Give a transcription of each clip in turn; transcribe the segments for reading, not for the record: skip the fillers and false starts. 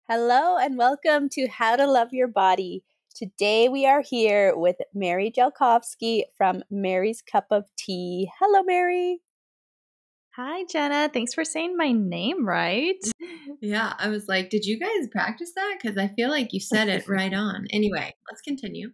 Hello and welcome to How to Love Your Body. Today we are here with Mary Jelkovsky from Mary's Cup of Tea. Hello, Mary. Hi, Jenna. Thanks for saying my name right. Yeah, I was like, did you guys practice that? Because I feel like you said it right on. Anyway, let's continue.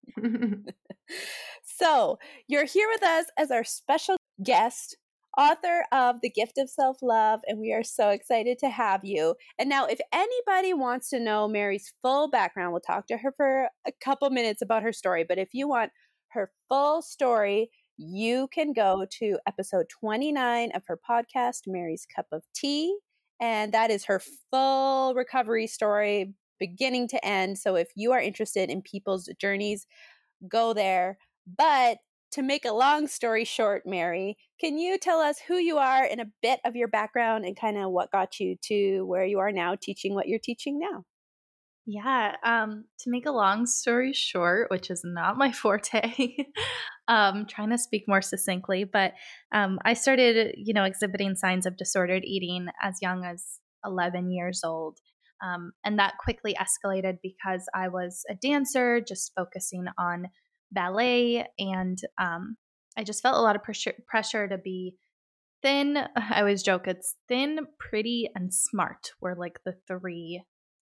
So, you're here with us as our special guest, author of The Gift of Self-Love, and we are so excited to have you. And now, if anybody wants to know Mary's full background, we'll talk to her for a couple minutes about her story. But if you want her full story, you can go to episode 29 of her podcast, Mary's Cup of Tea. And that is her full recovery story, beginning to end. So if you are interested in people's journeys, go there. But to make a long story short, Mary, can you tell us who you are and a bit of your background and kind of what got you to where you are now, teaching what you're teaching now? Yeah, to make a long story short, which is not my forte, trying to speak more succinctly, but I started, exhibiting signs of disordered eating as young as 11 years old. And that quickly escalated because I was a dancer, just focusing on ballet, and I just felt a lot of pressure to be thin. I always joke it's thin, pretty, and smart were like the three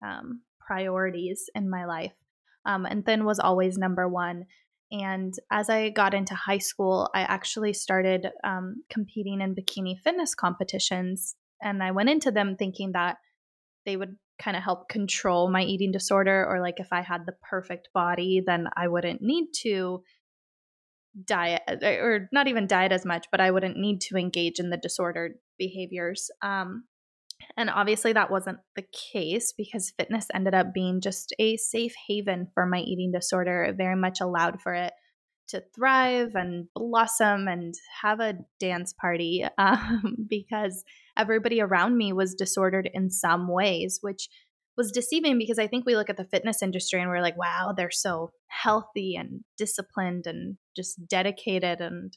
priorities in my life. And thin was always number one. And as I got into high school, I actually started competing in bikini fitness competitions. And I went into them thinking that they would kind of help control my eating disorder, or like if I had the perfect body, then I wouldn't need to diet, or not even diet as much, but I wouldn't need to engage in the disordered behaviors. And obviously that wasn't the case because fitness ended up being just a safe haven for my eating disorder. It very much allowed for it to thrive and blossom and have a dance party because everybody around me was disordered in some ways, which was deceiving because I think we look at the fitness industry and we're like, wow, they're so healthy and disciplined and just dedicated. And,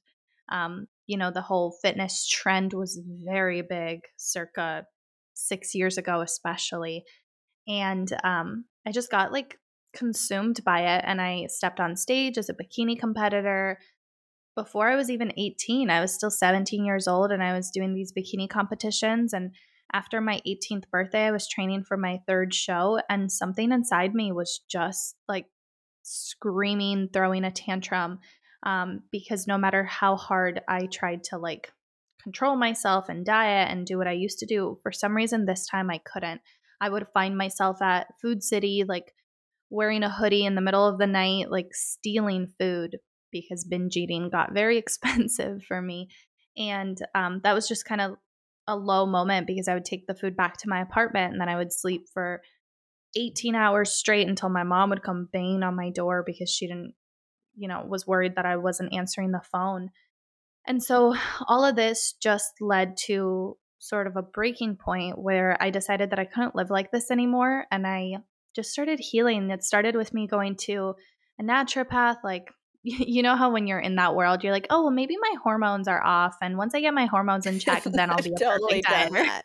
the whole fitness trend was very big circa 6 years ago, especially. And I just got like consumed by it. And I stepped on stage as a bikini competitor. Before I was even 18, I was still 17 years old and I was doing these bikini competitions. And after my 18th birthday, I was training for my third show, and something inside me was just like screaming, throwing a tantrum, because no matter how hard I tried to like control myself and diet and do what I used to do, for some reason this time I couldn't. I would find myself at Food City, like wearing a hoodie in the middle of the night, like stealing food because binge eating got very expensive for me. And that was just kind of a low moment because I would take the food back to my apartment and then I would sleep for 18 hours straight until my mom would come banging on my door because she didn't, was worried that I wasn't answering the phone. And so all of this just led to sort of a breaking point where I decided that I couldn't live like this anymore. And I just started healing. It started with me going to a naturopath. Like, you know how when you're in that world, you're like, oh, well, maybe my hormones are off. And once I get my hormones in check, then I'll be a totally perfect dieter.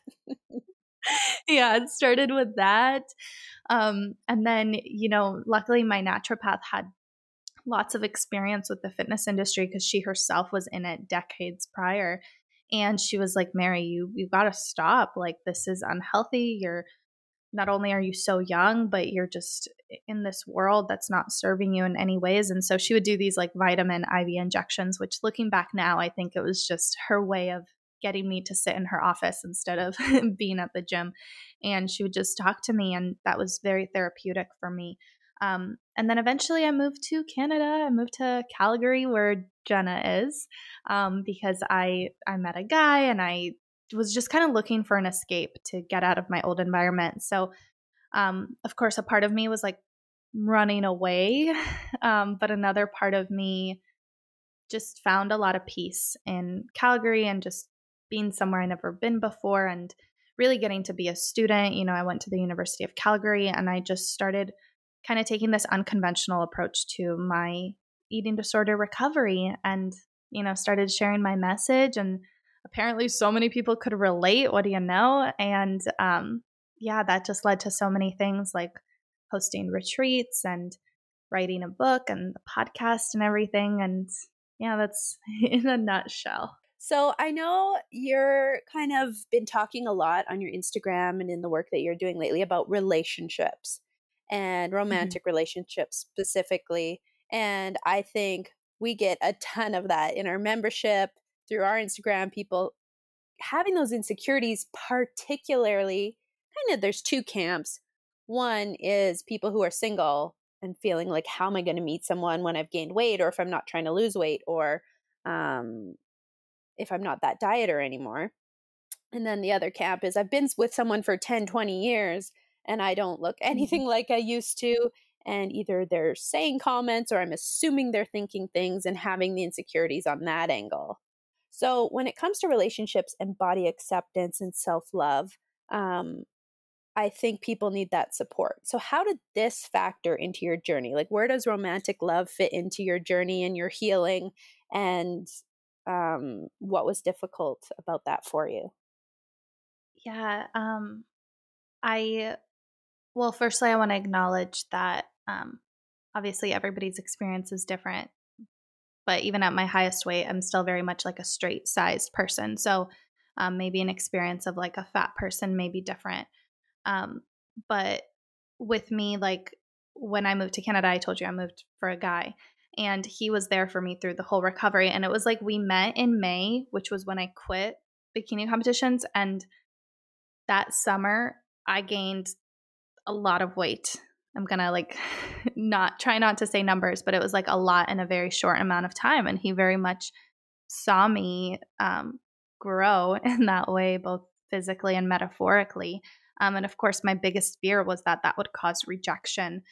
Yeah, it started with that. And then, luckily my naturopath had lots of experience with the fitness industry because she herself was in it decades prior. And she was like, Mary, you've got to stop. Like, this is unhealthy. You're not only are you so young, but you're just in this world that's not serving you in any ways. And so she would do these like vitamin IV injections, which looking back now, I think it was just her way of getting me to sit in her office instead of being at the gym. And she would just talk to me, and that was very therapeutic for me. And then eventually I moved to Canada. I moved to Calgary, where Jenna is, because I met a guy and I was just kind of looking for an escape to get out of my old environment. So, of course, a part of me was like running away, but another part of me just found a lot of peace in Calgary and just being somewhere I never been before and really getting to be a student. I went to the University of Calgary and I just started kind of taking this unconventional approach to my eating disorder recovery and, started sharing my message. And apparently so many people could relate. What do you know? And, yeah, that just led to so many things like hosting retreats and writing a book and the podcast and everything. And yeah, that's in a nutshell. So I know you're kind of been talking a lot on your Instagram and in the work that you're doing lately about relationships and romantic relationships specifically. And I think we get a ton of that in our membership through our Instagram, people having those insecurities, particularly kind of there's two camps. One is people who are single and feeling like, how am I going to meet someone when I've gained weight, or if I'm not trying to lose weight, or um, if I'm not that dieter anymore. And then the other camp is I've been with someone for 10, 20 years and I don't look anything like I used to. And either they're saying comments or I'm assuming they're thinking things and having the insecurities on that angle. So when it comes to relationships and body acceptance and self-love, I think people need that support. So how did this factor into your journey? Like, where does romantic love fit into your journey and your healing? And what was difficult about that for you? Yeah. I, well, firstly, I want to acknowledge that obviously everybody's experience is different. But even at my highest weight, I'm still very much like a straight sized person. So maybe an experience of like a fat person may be different. But with me, like when I moved to Canada, I told you I moved for a guy, and he was there for me through the whole recovery. And it was like we met in May, which was when I quit bikini competitions. And that summer, I gained a lot of weight. I'm going to like try not to say numbers, but it was like a lot in a very short amount of time. And he very much saw me grow in that way, both physically and metaphorically. And of course, my biggest fear was that that would cause rejection.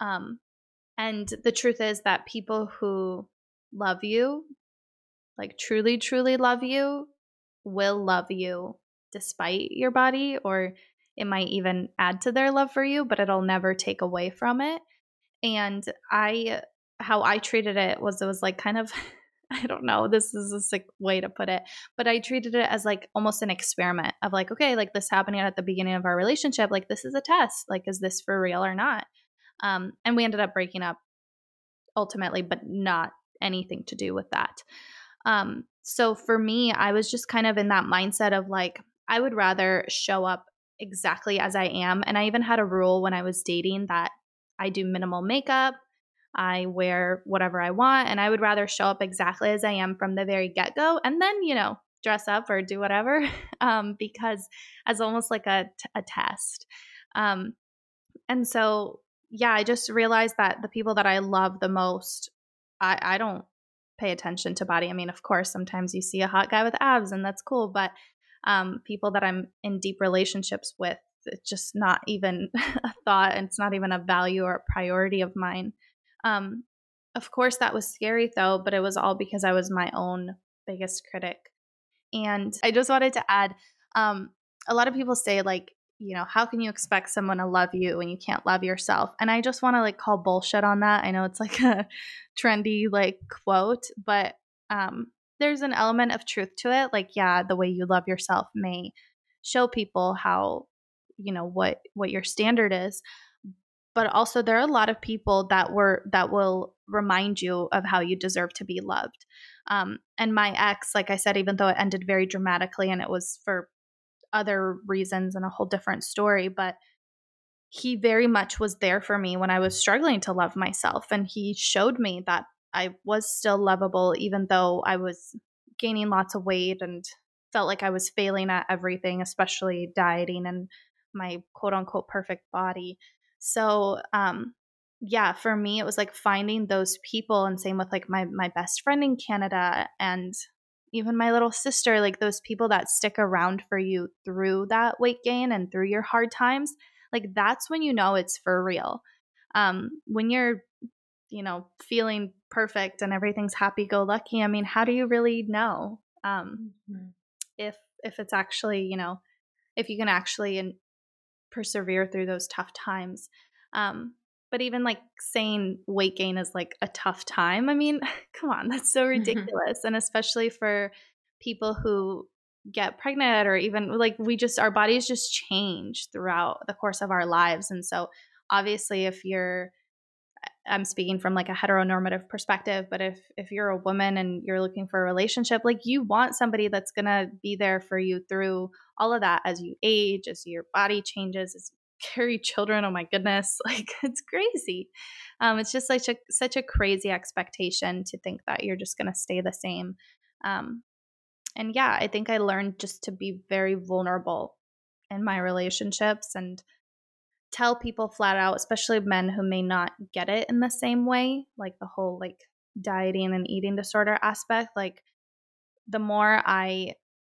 And the truth is that people who love you, like truly, truly love you, will love you despite your body, or it might even add to their love for you, but it'll never take away from it. And how I treated it was like kind of, I don't know, this is a sick way to put it, but I treated it as like almost an experiment of like, okay, like this happening at the beginning of our relationship, like this is a test, like, is this for real or not? And we ended up breaking up ultimately, but not anything to do with that. So for me, I was just kind of in that mindset of like, I would rather show up exactly as I am. And I even had a rule when I was dating that I do minimal makeup, I wear whatever I want, and I would rather show up exactly as I am from the very get go, and then, dress up or do whatever, because as almost like a test. And so, yeah, I just realized that the people that I love the most, I don't pay attention to body. I mean, of course, sometimes you see a hot guy with abs and that's cool, but people that I'm in deep relationships with, it's just not even a thought, and it's not even a value or a priority of mine. Of course, that was scary though, but it was all because I was my own biggest critic. And I just wanted to add, a lot of people say like, how can you expect someone to love you when you can't love yourself? And I just want to like call bullshit on that. I know it's like a trendy like quote, but there's an element of truth to it. Like, yeah, the way you love yourself may show people how, what your standard is. But also there are a lot of people that will remind you of how you deserve to be loved. And my ex, like I said, even though it ended very dramatically and it was for other reasons and a whole different story, but he very much was there for me when I was struggling to love myself. And he showed me that I was still lovable, even though I was gaining lots of weight and felt like I was failing at everything, especially dieting and my quote unquote perfect body. So, yeah, for me, it was like finding those people, and same with like my best friend in Canada and even my little sister, like those people that stick around for you through that weight gain and through your hard times. Like that's when you know it's for real. When you're, feeling perfect and everything's happy go lucky, I mean, how do you really know if it's actually, if you can actually persevere through those tough times? But even like saying weight gain is like a tough time, I mean, come on, that's so ridiculous. And especially for people who get pregnant, or even like our bodies just change throughout the course of our lives. And so obviously I'm speaking from like a heteronormative perspective, but if you're a woman and you're looking for a relationship, like you want somebody that's going to be there for you through all of that as you age, as your body changes, as you carry children. Oh my goodness. Like it's crazy. It's just like such a crazy expectation to think that you're just going to stay the same. And yeah, I think I learned just to be very vulnerable in my relationships and tell people flat out, especially men who may not get it in the same way, like the whole like dieting and eating disorder aspect. Like the more I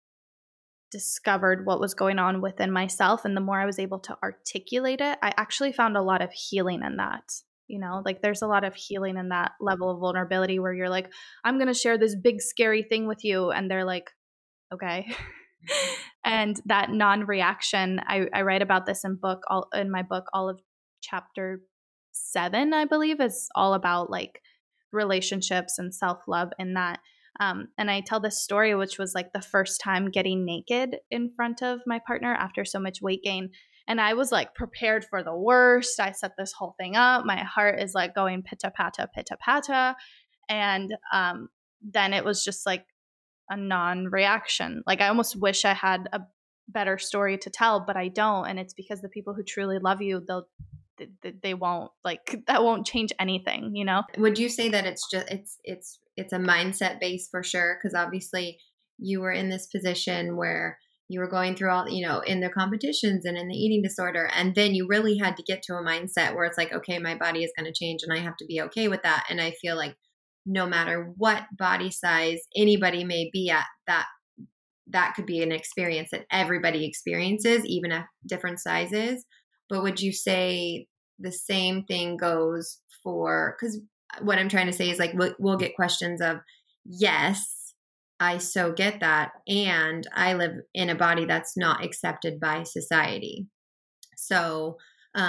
discovered what was going on within myself and the more I was able to articulate it, I actually found a lot of healing in that. You know, like there's a lot of healing in that level of vulnerability where you're like, I'm going to share this big scary thing with you. And they're like, okay. And that non-reaction, I write about this in my book, all of chapter 7, I believe, is all about like relationships and self-love in that. And I tell this story, which was like the first time getting naked in front of my partner after so much weight gain. And I was like prepared for the worst. I set this whole thing up. My heart is like going pitta patta. And then it was just like a non-reaction. Like I almost wish I had a better story to tell, but I don't. And it's because the people who truly love you, they won't, like that won't change anything, you know? Would you say that it's just it's a mindset base for sure? Because obviously you were in this position where you were going through all, in the competitions and in the eating disorder, and then you really had to get to a mindset where it's like, okay, my body is going to change and I have to be okay with that. And I feel like no matter what body size anybody may be at, that could be an experience that everybody experiences, even at different sizes. But would you say the same thing goes for, because what I'm trying to say is like, we'll get questions of, yes, I so get that. And I live in a body that's not accepted by society. So,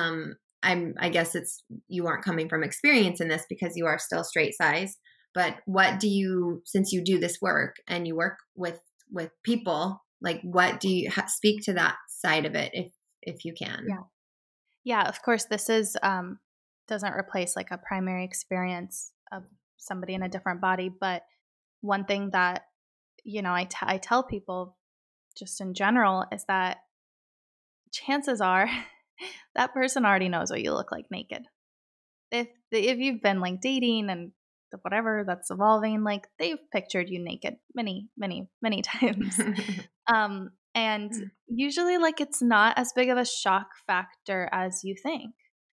I guess you aren't coming from experience in this because you are still straight size, but since you do this work and you work with people, like what do you speak to that side of it if you can? Yeah, of course this is doesn't replace like a primary experience of somebody in a different body, but one thing that I tell people just in general is that chances are that person already knows what you look like naked. If you've been like dating and whatever that's evolving, like they've pictured you naked many times. And usually like it's not as big of a shock factor as you think.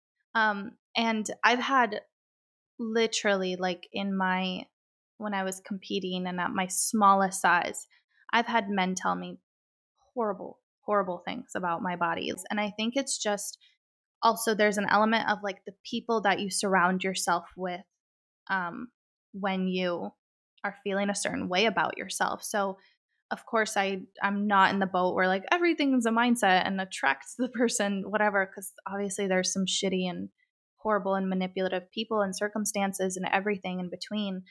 And I've had literally like when I was competing and at my smallest size, I've had men tell me horrible things about my bodies. And I think it's just also there's an element of like the people that you surround yourself with when you are feeling a certain way about yourself. So of course I'm not in the boat where like everything's a mindset and attracts the person, whatever, because obviously there's some shitty and horrible and manipulative people and circumstances and everything in between.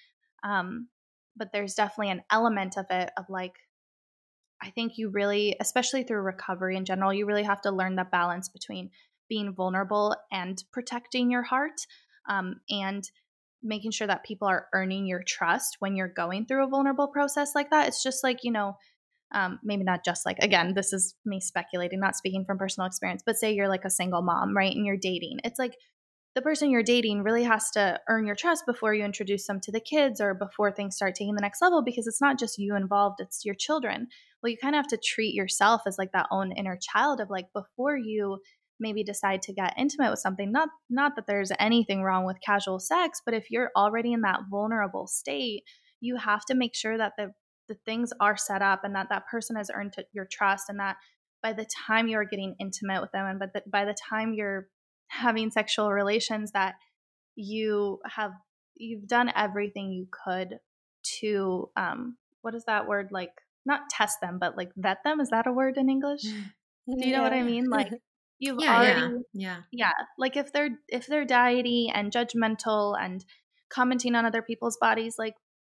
But there's definitely an element of it of like, I think you really, especially through recovery in general, you really have to learn the balance between being vulnerable and protecting your heart, and making sure that people are earning your trust when you're going through a vulnerable process like that. It's just like, maybe not just like, again, this is me speculating, not speaking from personal experience, but say you're like a single mom, right? And you're dating. It's like the person you're dating really has to earn your trust before you introduce them to the kids or before things start taking the next level, because it's not just you involved, it's your children. Well, you kind of have to treat yourself as like that own inner child of like, before you maybe decide to get intimate with something, not that there's anything wrong with casual sex, but if you're already in that vulnerable state, you have to make sure that the things are set up and that person has earned your trust, and that by the time you're getting intimate with them and by the time you're having sexual relations, that you've done everything you could to what is that word, like not test them but like vet them. Is that a word in English? Do you know what I mean? Like you've already like if they're diety and judgmental and commenting on other people's bodies, like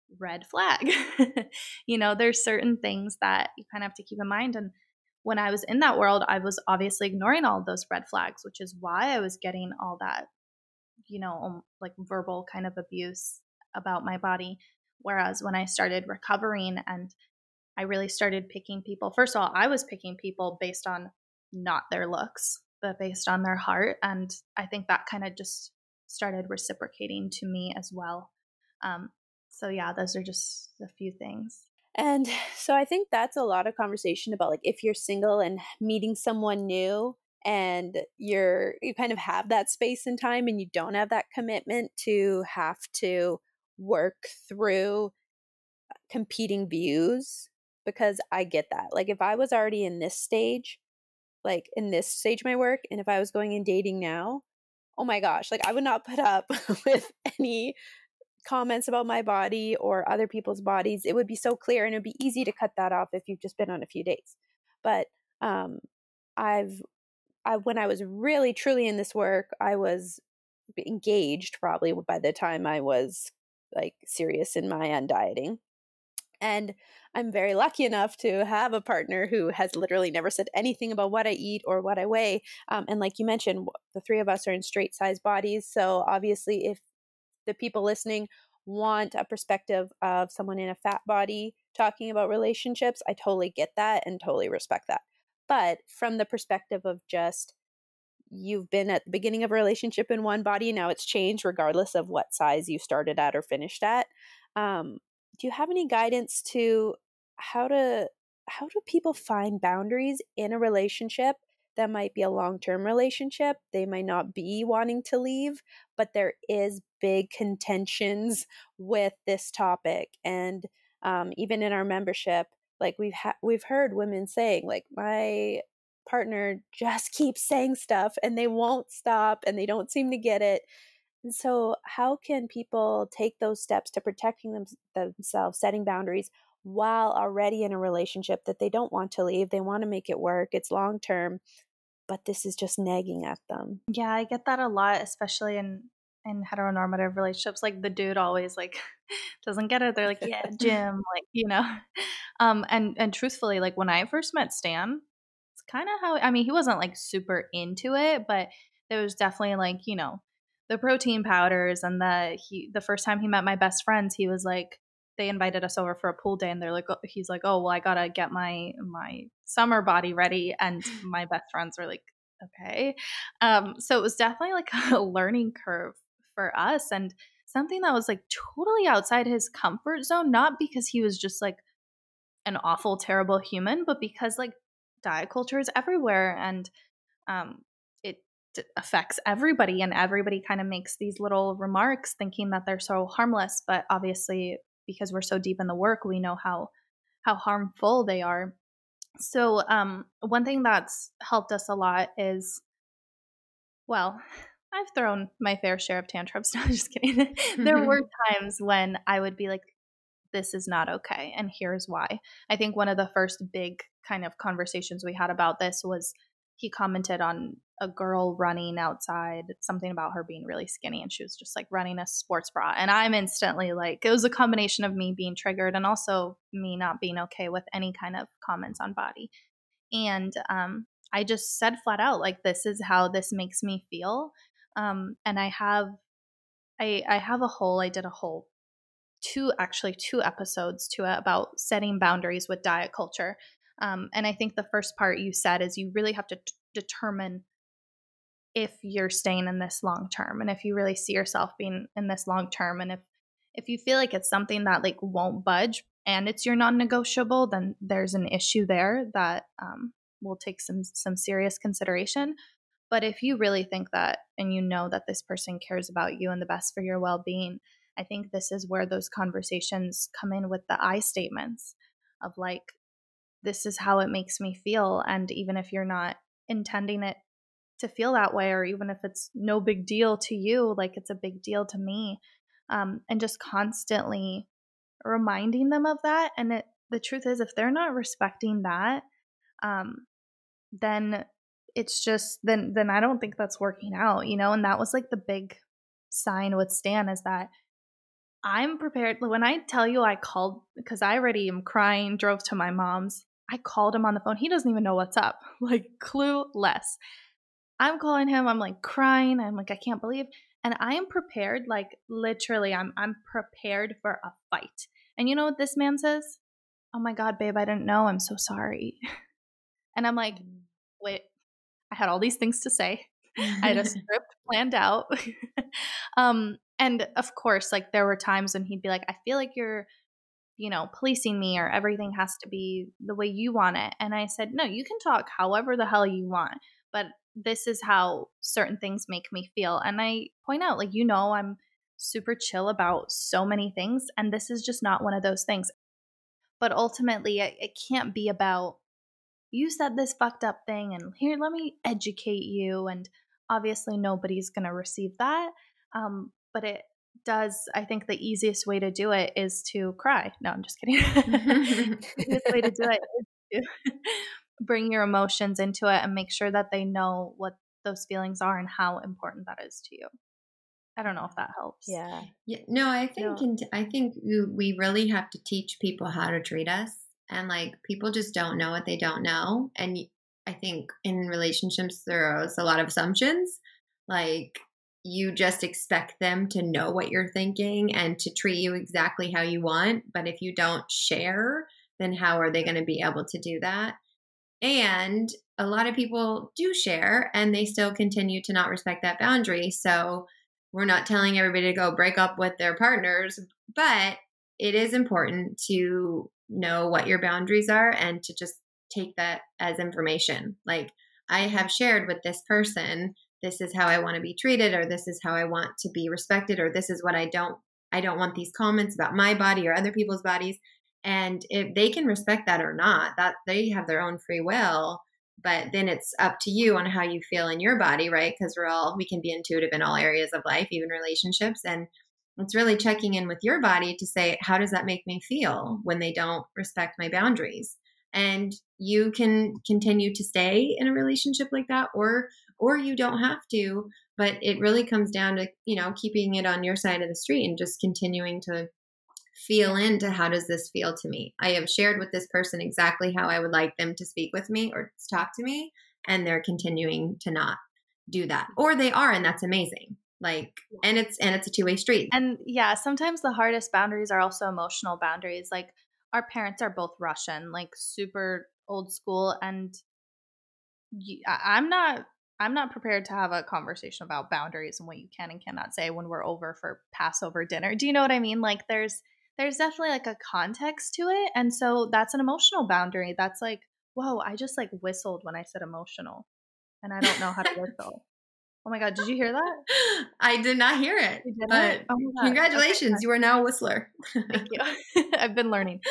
red flag. There's certain things that you kind of have to keep in mind. And when I was in that world, I was obviously ignoring all of those red flags, which is why I was getting all that, like verbal kind of abuse about my body. Whereas when I started recovering and I really started picking people, first of all, I was picking people based on not their looks, but based on their heart. And I think that kind of just started reciprocating to me as well. So yeah, those are just a few things. And so I think that's a lot of conversation about like if you're single and meeting someone new and you kind of have that space and time and you don't have that commitment to have to work through competing views, because I get that. Like if I was already in this stage, like in this stage of my work, and if I was going and dating now, oh my gosh, like I would not put up with any comments about my body or other people's bodies. It would be so clear and it'd be easy to cut that off if you've just been on a few dates. But when I was really truly in this work, I was engaged probably by the time I was like serious in my dieting. And I'm very lucky enough to have a partner who has literally never said anything about what I eat or what I weigh. And like you mentioned, the three of us are in straight size bodies. So obviously, if the people listening want a perspective of someone in a fat body talking about relationships, I totally get that and totally respect that. But from the perspective of just you've been at the beginning of a relationship in one body, now it's changed regardless of what size you started at or finished at. Do you have any guidance to how do people find boundaries in a relationship that might be a long-term relationship? They might not be wanting to leave, but there is big contentions with this topic. And even in our membership, like we've heard women saying, like, my partner just keeps saying stuff and they won't stop and they don't seem to get it. And so how can people take those steps to protecting themselves, setting boundaries while already in a relationship that they don't want to leave? They want to make it work. It's long term, but this is just nagging at them. Yeah, I get that a lot, especially in heteronormative relationships. Like the dude always like doesn't get it. They're like, yeah, gym, and truthfully, like when I first met Stan, it's kind of how, I mean, he wasn't like super into it, but there was definitely like, the protein powders and the first time he met my best friends, he was like, they invited us over for a pool day and they're like, he's like, oh, well, I gotta get my summer body ready. And my best friends were like, okay. So it was definitely like a learning curve for us and something that was like totally outside his comfort zone, not because he was just like an awful, terrible human, but because like diet culture is everywhere and it affects everybody and everybody kind of makes these little remarks thinking that they're so harmless, but obviously because we're so deep in the work, we know how harmful they are. So one thing that's helped us a lot is, well, I've thrown my fair share of tantrums. No, just kidding. There were times when I would be like, this is not okay. And here's why. I think one of the first big kind of conversations we had about this was he commented on a girl running outside, something about her being really skinny. And she was just like running a sports bra. And I'm instantly like, it was a combination of me being triggered and also me not being okay with any kind of comments on body. And I just said flat out, like, this is how this makes me feel. And I did a whole two episodes to it about setting boundaries with diet culture. And I think the first part you said is you really have to determine if you're staying in this long term and if you really see yourself being in this long term. And if you feel like it's something that like won't budge and it's your non-negotiable, then there's an issue there that will take some serious consideration. But if you really think that and you know that this person cares about you and the best for your well-being, I think this is where those conversations come in with the I statements of like, this is how it makes me feel. And even if you're not intending it to feel that way, or even if it's no big deal to you, like it's a big deal to me. And just constantly reminding them of that. And the truth is, if they're not respecting that, then it's just, then I don't think that's working out, and that was like the big sign with Stan is that I'm prepared. When I tell you I called, because I already am crying, drove to my mom's, I called him on the phone. He doesn't even know what's up, like clueless. I'm calling him. I'm like crying. I'm like, I can't believe. And I am prepared, like literally, I'm prepared for a fight. And you know what this man says? Oh my God, babe, I didn't know. I'm so sorry. And I'm like, wait, I had all these things to say. I had a script planned out. And of course, like there were times when he'd be like, I feel like you're, policing me, or everything has to be the way you want it. And I said, no, you can talk however the hell you want, but this is how certain things make me feel. And I point out, like, I'm super chill about so many things, and this is just not one of those things. But ultimately, it can't be about, you said this fucked up thing, and here, let me educate you. And obviously, nobody's going to receive that. But it does, I think the easiest way to do it is to cry. No, I'm just kidding. The easiest way to do it is to bring your emotions into it and make sure that they know what those feelings are and how important that is to you. I don't know if that helps. Yeah. No, I think we really have to teach people how to treat us. And like, people just don't know what they don't know. And I think in relationships, there's a lot of assumptions. Like, you just expect them to know what you're thinking and to treat you exactly how you want. But if you don't share, then how are they going to be able to do that? And a lot of people do share, and they still continue to not respect that boundary. So we're not telling everybody to go break up with their partners, but it is important to know what your boundaries are and to just take that as information. Like, I have shared with this person, this is how I want to be treated, or this is how I want to be respected, or this is what I don't want these comments about my body or other people's bodies. And if they can respect that or not, that they have their own free will. But then it's up to you on how you feel in your body, right? Because we can be intuitive in all areas of life, even relationships. And it's really checking in with your body to say, how does that make me feel when they don't respect my boundaries? And you can continue to stay in a relationship like that, or you don't have to. But it really comes down to, keeping it on your side of the street and just continuing to feel into, how does this feel to me? I have shared with this person exactly how I would like them to speak with me or talk to me, and they're continuing to not do that, or they are, and that's amazing. Like, and it's a two-way street. And yeah, sometimes the hardest boundaries are also emotional boundaries. Like, our parents are both Russian, like super old school, and I'm not prepared to have a conversation about boundaries and what you can and cannot say when we're over for Passover dinner. Do you know what I mean? Like, there's definitely like a context to it. And so that's an emotional boundary. That's like, whoa, I just like whistled when I said emotional, and I don't know how to whistle. Oh my God, did you hear that? I did not hear it. But oh my God. Congratulations, okay. You are now a whistler. Thank you. I've been learning.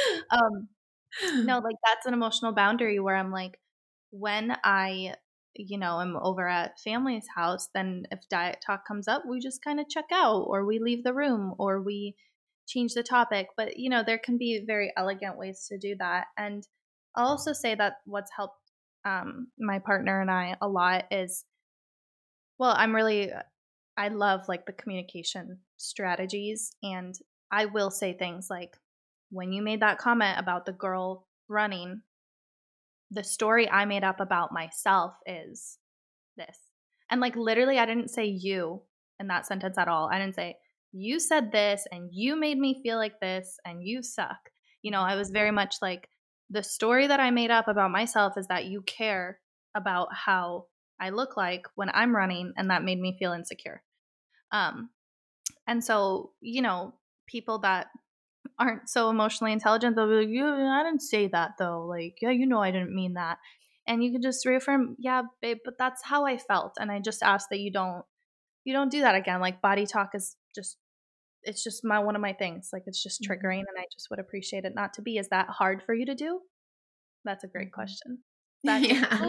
No, like, that's an emotional boundary where I'm like, when I am over at family's house, then if diet talk comes up, we just kind of check out, or we leave the room, or we change the topic. But there can be very elegant ways to do that. And I'll also say that what's helped my partner and I a lot is, well, I love like the communication strategies. And I will say things like, when you made that comment about the girl running, the story I made up about myself is this. And like, literally, I didn't say you in that sentence at all. I didn't say, you said this and you made me feel like this and you suck. I was very much like, the story that I made up about myself is that you care about how I look like when I'm running, and that made me feel insecure. And so, people that aren't so emotionally intelligent, they'll be like, yeah, I didn't say that though. Like, yeah, I didn't mean that. And you can just reaffirm, yeah, babe, but that's how I felt. And I just ask that you don't do that again. Like, body talk is it's just one of my things. Like, it's just triggering, and I just would appreciate it not to be. Is that hard for you to do? That's a great question. Yeah.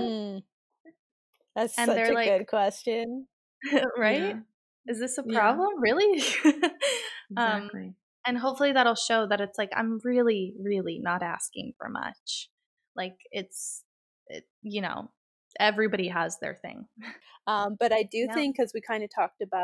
That's such a good question. Right? Yeah. Is this a problem? Yeah. Really? Exactly. And hopefully that'll show that it's like, I'm really, really not asking for much. Like, everybody has their thing. But I do think, because we kind of talked about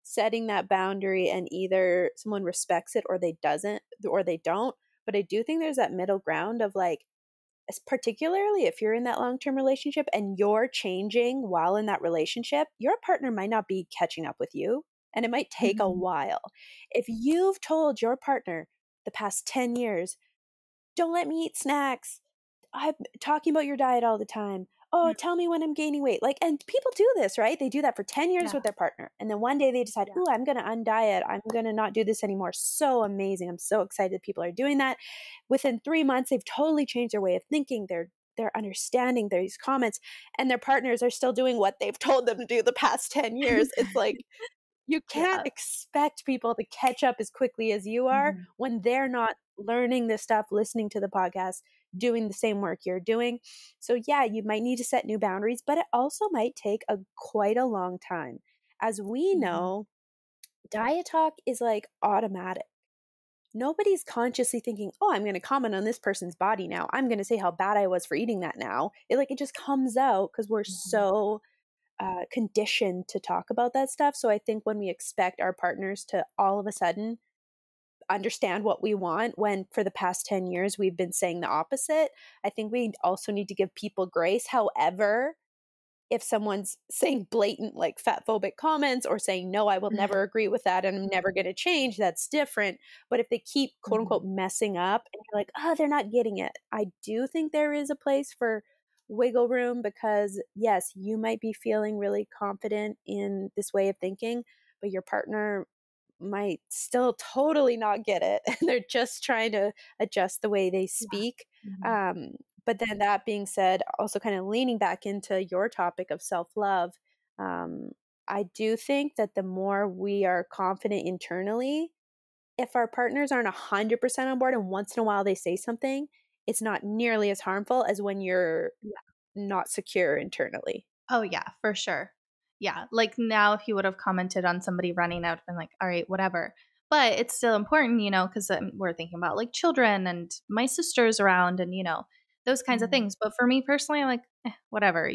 setting that boundary, and either someone respects it or they don't. But I do think there's that middle ground of like, particularly if you're in that long-term relationship and you're changing while in that relationship, your partner might not be catching up with you, and it might take a while. If you've told your partner the past 10 years, don't let me eat snacks, I'm talking about your diet all the time, oh, tell me when I'm gaining weight. Like, and people do this, right? They do that for 10 years with their partner. And then one day they decide, ooh, I'm going to undiet. I'm going to not do this anymore. So amazing. I'm so excited people are doing that. Within 3 months, they've totally changed their way of thinking. They're understanding these comments, and their partners are still doing what they've told them to do the past 10 years. It's like, you can't expect people to catch up as quickly as you are when they're not learning this stuff, listening to the podcast, doing the same work you're doing. So yeah, you might need to set new boundaries, but it also might take quite a long time. As we know, diet talk is like automatic. Nobody's consciously thinking, oh, I'm going to comment on this person's body now. I'm going to say how bad I was for eating that now. It just comes out because we're so conditioned to talk about that stuff. So I think when we expect our partners to all of a sudden understand what we want, when for the past 10 years we've been saying the opposite, I think we also need to give people grace. However, if someone's saying blatant like fat phobic comments or saying, no, I will never agree with that and I'm never going to change, that's different. But if they keep quote unquote messing up and you're like, oh, they're not getting it, I do think there is a place for wiggle room, because yes, you might be feeling really confident in this way of thinking, but your partner might still totally not get it and they're just trying to adjust the way they speak. But then that being said, also kind of leaning back into your topic of self-love, I do think that the more we are confident internally, if our partners aren't 100% on board and once in a while they say something, it's not nearly as harmful as when you're not secure internally. Oh yeah, for sure. Yeah. Like now, if you would have commented on somebody running out and like, all right, whatever. But it's still important, because we're thinking about like children and my sister's around and, those kinds of things. But for me personally, I'm like, whatever,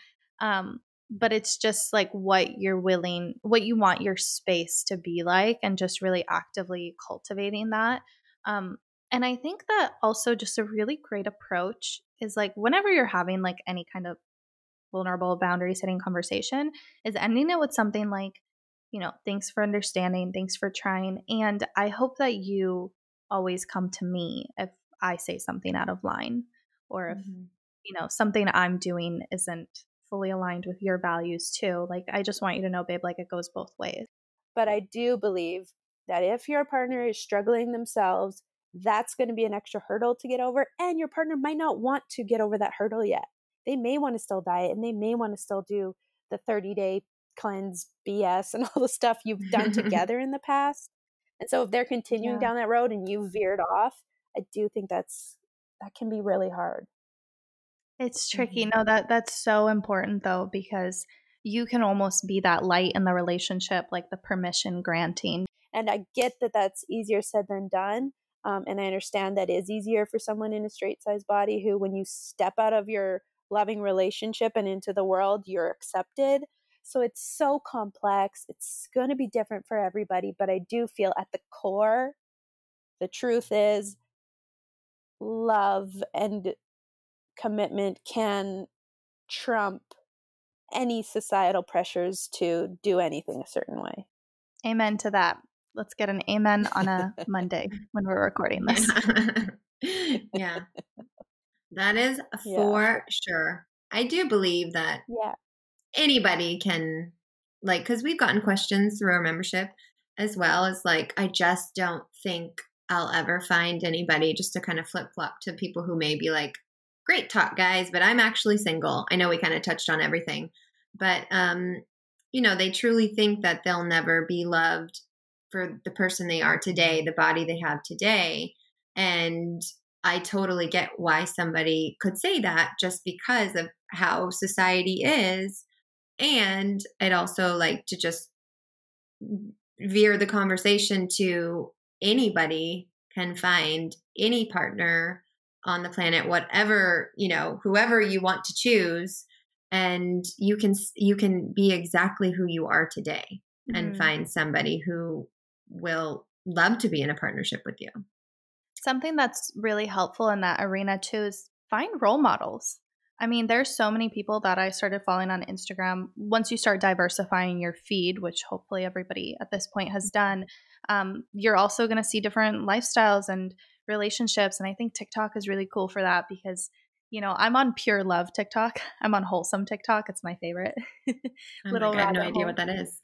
but it's just like what you want your space to be like, and just really actively cultivating that. And I think that also just a really great approach is like whenever you're having like any kind of vulnerable boundary setting conversation, is ending it with something like, thanks for understanding, thanks for trying. And I hope that you always come to me if I say something out of line, or if, something I'm doing isn't fully aligned with your values too. Like, I just want you to know, babe, like it goes both ways. But I do believe that if your partner is struggling themselves, that's going to be an extra hurdle to get over. And your partner might not want to get over that hurdle yet. They may want to still diet and they may want to still do the 30-day cleanse BS and all the stuff you've done together in the past. And so if they're continuing down that road and you veered off, I do think that can be really hard. It's tricky. No, that's so important though, because you can almost be that light in the relationship, like the permission granting. And I get that that's easier said than done. And I understand that is easier for someone in a straight size body who, when you step out of your loving relationship and into the world, you're accepted. So it's so complex. It's going to be different for everybody. But I do feel at the core, the truth is love and commitment can trump any societal pressures to do anything a certain way. Amen to that. Let's get an amen on a Monday when we're recording this. Yeah. That is for sure. I do believe that anybody can, like, because we've gotten questions through our membership as well as like, I just don't think I'll ever find anybody, just to kind of flip-flop to people who may be like, great talk, guys, but I'm actually single. I know we kind of touched on everything, but, they truly think that they'll never be loved for the person they are today, the body they have today. And I totally get why somebody could say that, just because of how society is. And I'd also like to just veer the conversation to anybody can find any partner on the planet, whatever, whoever you want to choose. And you can be exactly who you are today. and find somebody who will love to be in a partnership with you. Something that's really helpful in that arena too is find role models. I mean, there's so many people that I started following on Instagram. Once you start diversifying your feed, which hopefully everybody at this point has done, you're also going to see different lifestyles and relationships. And I think TikTok is really cool for that because, you know, I'm on Pure Love TikTok. I'm on Wholesome TikTok. It's my favorite. I have no idea what that is.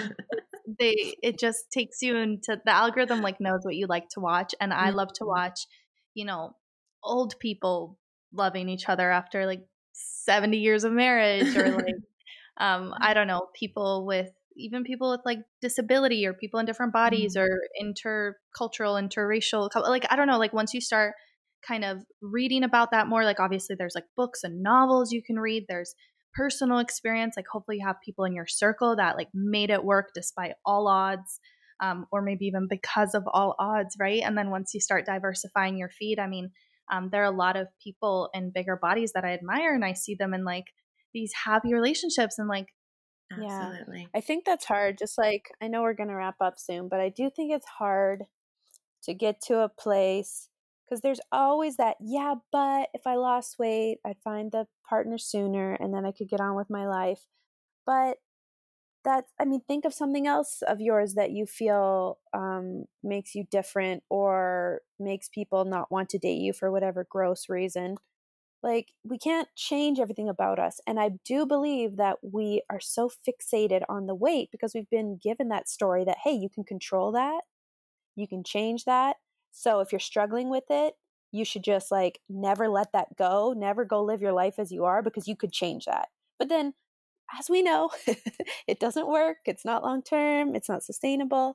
It just takes you into the algorithm, like knows what you like to watch. And I love to watch, you know, old people loving each other after like 70 years of marriage, or like I don't know, people with like disability, or people in different bodies, or intercultural, interracial, like I don't know, like once you start kind of reading about that more, like obviously there's like books and novels you can read, there's personal experience, like hopefully you have people in your circle that like made it work despite all odds, or maybe even because of all odds, right? And then once you start diversifying your feed, I mean, there are a lot of people in bigger bodies that I admire, and I see them in like these happy relationships, and like, absolutely. Yeah, I think that's hard. Just like, I know we're going to wrap up soon, but I do think it's hard to get to a place because there's always that, yeah, but if I lost weight, I'd find the partner sooner and then I could get on with my life. But that's, I mean, think of something else of yours that you feel makes you different or makes people not want to date you for whatever gross reason. Like, we can't change everything about us. And I do believe that we are so fixated on the weight because we've been given that story that, hey, you can control that, you can change that. So if you're struggling with it, you should just like never let that go, never go live your life as you are because you could change that. But then, as we know, it doesn't work. It's not long term. It's not sustainable.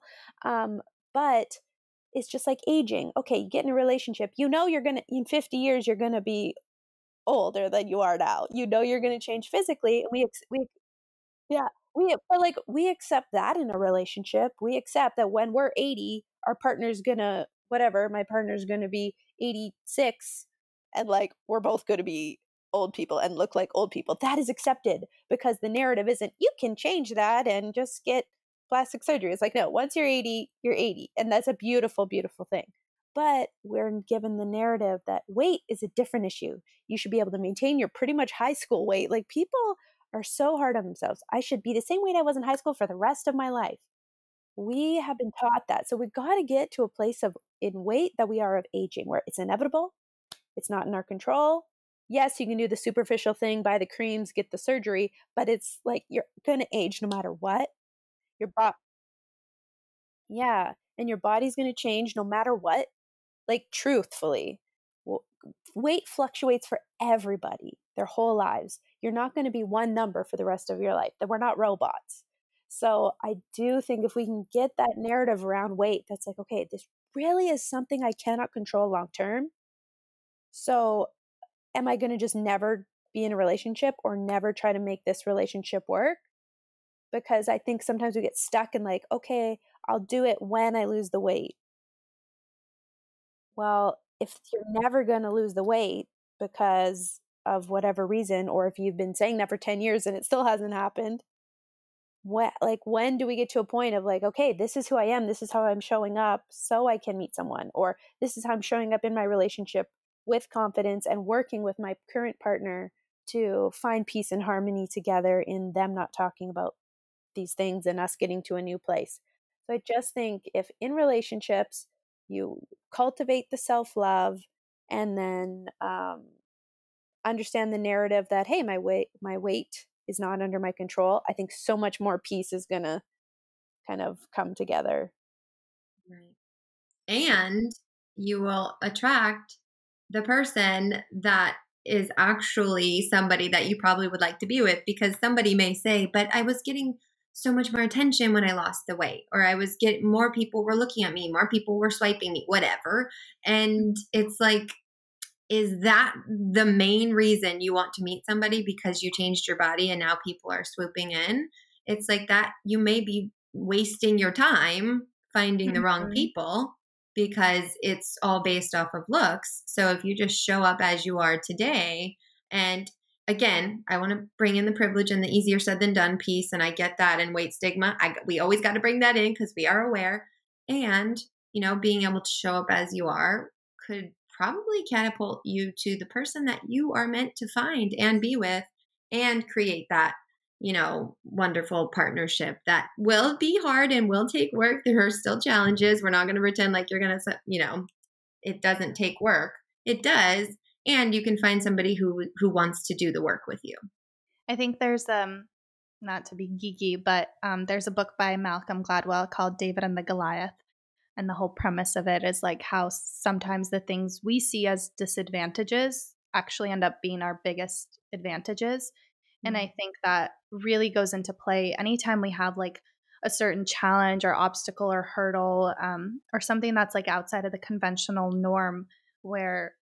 But it's just like aging. Okay, you get in a relationship. You know you're going to, in 50 years, you're going to be older than you are now. You know you're going to change physically. And yeah, but like we accept that in a relationship. We accept that when we're 80, our partner's gonna, whatever, my partner's gonna be 86, and like we're both gonna be old people and look like old people. That is accepted because the narrative isn't, you can change that and just get plastic surgery. It's like, no, once you're 80, you're 80. And that's a beautiful, beautiful thing. But we're given the narrative that weight is a different issue. You should be able to maintain your pretty much high school weight. Like, people are so hard on themselves. I should be the same weight I was in high school for the rest of my life. We have been taught that. So we've got to get to a place of in weight that we are of aging, where it's inevitable. It's not in our control. Yes, you can do the superficial thing, buy the creams, get the surgery, but it's like you're going to age no matter what. Yeah, and your body's going to change no matter what. Like, truthfully, weight fluctuates for everybody their whole lives. You're not going to be one number for the rest of your life. That we're not robots. So I do think if we can get that narrative around weight, that's like, okay, this really is something I cannot control long term. So am I going to just never be in a relationship or never try to make this relationship work? Because I think sometimes we get stuck in like, okay, I'll do it when I lose the weight. Well, if you're never going to lose the weight because of whatever reason, or if you've been saying that for 10 years and it still hasn't happened, when do we get to a point of like, okay, this is who I am, this is how I'm showing up so I can meet someone, or this is how I'm showing up in my relationship with confidence and working with my current partner to find peace and harmony together in them not talking about these things and us getting to a new place. So I just think if in relationships you cultivate the self-love and then understand the narrative that, hey, my weight is not under my control, I think so much more peace is going to kind of come together. Right. And you will attract the person that is actually somebody that you probably would like to be with, because somebody may say, but I was getting so much more attention when I lost the weight, or I was getting more people were looking at me, more people were swiping me, whatever. And it's like, is that the main reason you want to meet somebody, because you changed your body and now people are swooping in? It's like that you may be wasting your time finding the wrong people because it's all based off of looks. So if you just show up as you are today, and again, I want to bring in the privilege and the easier said than done piece. And I get that. And weight stigma, we always got to bring that in because we are aware. And, being able to show up as you are could probably catapult you to the person that you are meant to find and be with and create that, wonderful partnership that will be hard and will take work. There are still challenges. We're not going to pretend like you're going to, it doesn't take work. It does. And you can find somebody who wants to do the work with you. I think there's not to be geeky, but there's a book by Malcolm Gladwell called David and the Goliath. And the whole premise of it is like how sometimes the things we see as disadvantages actually end up being our biggest advantages. And I think that really goes into play anytime we have like a certain challenge or obstacle or hurdle or something that's like outside of the conventional norm where,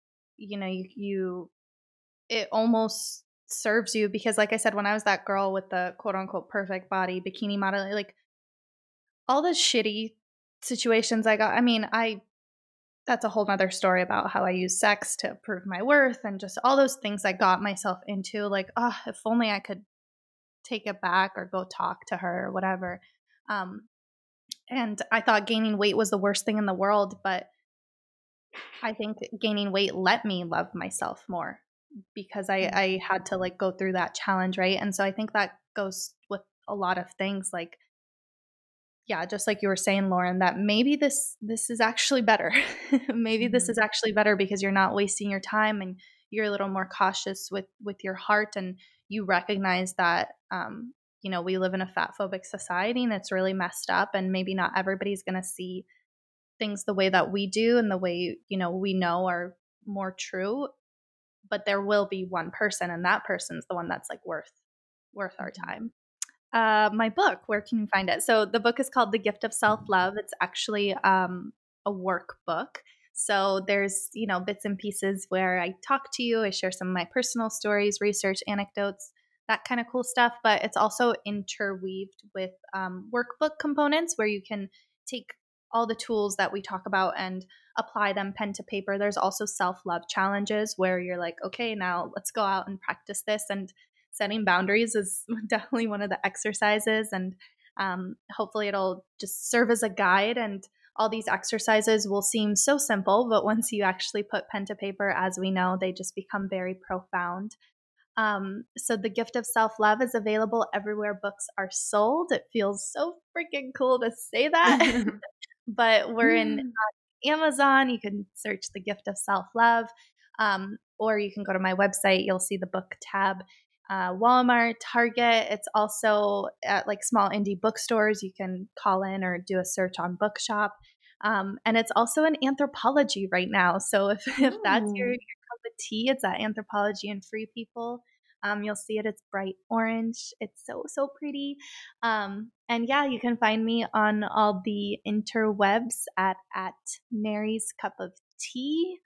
it almost serves you because like I said, when I was that girl with the quote unquote perfect body, bikini model, like all the shitty situations I got, that's a whole nother story about how I use sex to prove my worth and just all those things I got myself into. Like, if only I could take it back or go talk to her or whatever. And I thought gaining weight was the worst thing in the world, but I think gaining weight let me love myself more because I had to like go through that challenge, right? And so I think that goes with a lot of things like, yeah, just like you were saying, Lauren, that maybe this is actually better. Maybe this is actually better because you're not wasting your time and you're a little more cautious with your heart and you recognize that, we live in a fat phobic society and it's really messed up and maybe not everybody's going to see things the way that we do and the way, we know are more true, but there will be one person and that person's the one that's like worth our time. My book, where can you find it? So the book is called The Gift of Self-Love. It's actually a workbook. So there's, bits and pieces where I talk to you, I share some of my personal stories, research, anecdotes, that kind of cool stuff. But it's also interweaved with workbook components where you can take all the tools that we talk about and apply them pen to paper. There's also self-love challenges where you're like, okay, now let's go out and practice this. And setting boundaries is definitely one of the exercises. And hopefully it'll just serve as a guide. And all these exercises will seem so simple, but once you actually put pen to paper, as we know, they just become very profound. So The Gift of Self-Love is available everywhere books are sold. It feels so freaking cool to say that. But we're in Amazon. You can search The Gift of Self-Love, or you can go to my website. You'll see the book tab. Walmart, Target. It's also at like small indie bookstores. You can call in or do a search on Bookshop. And it's also in Anthropology right now. So if that's your cup of tea, it's at Anthropology and Free People. You'll see it. It's bright orange. It's so pretty. And yeah, you can find me on all the interwebs at Mary's Cup of Tea.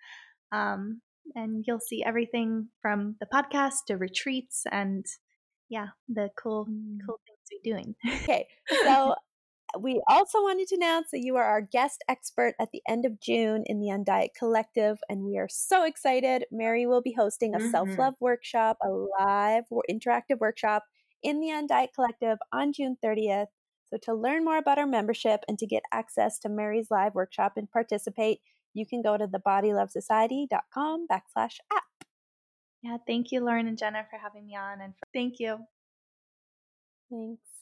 And you'll see everything from the podcast to retreats and the cool things we're doing. Okay, so we also wanted to announce that you are our guest expert at the end of June in the Undiet Collective, and we are so excited. Mary will be hosting a self-love workshop, a live or interactive workshop in the Undiet Collective on June 30th. So to learn more about our membership and to get access to Mary's live workshop and participate, you can go to thebodylovesociety.com/app. Yeah, thank you, Lauren and Jenna, for having me on. And thank you. Thanks.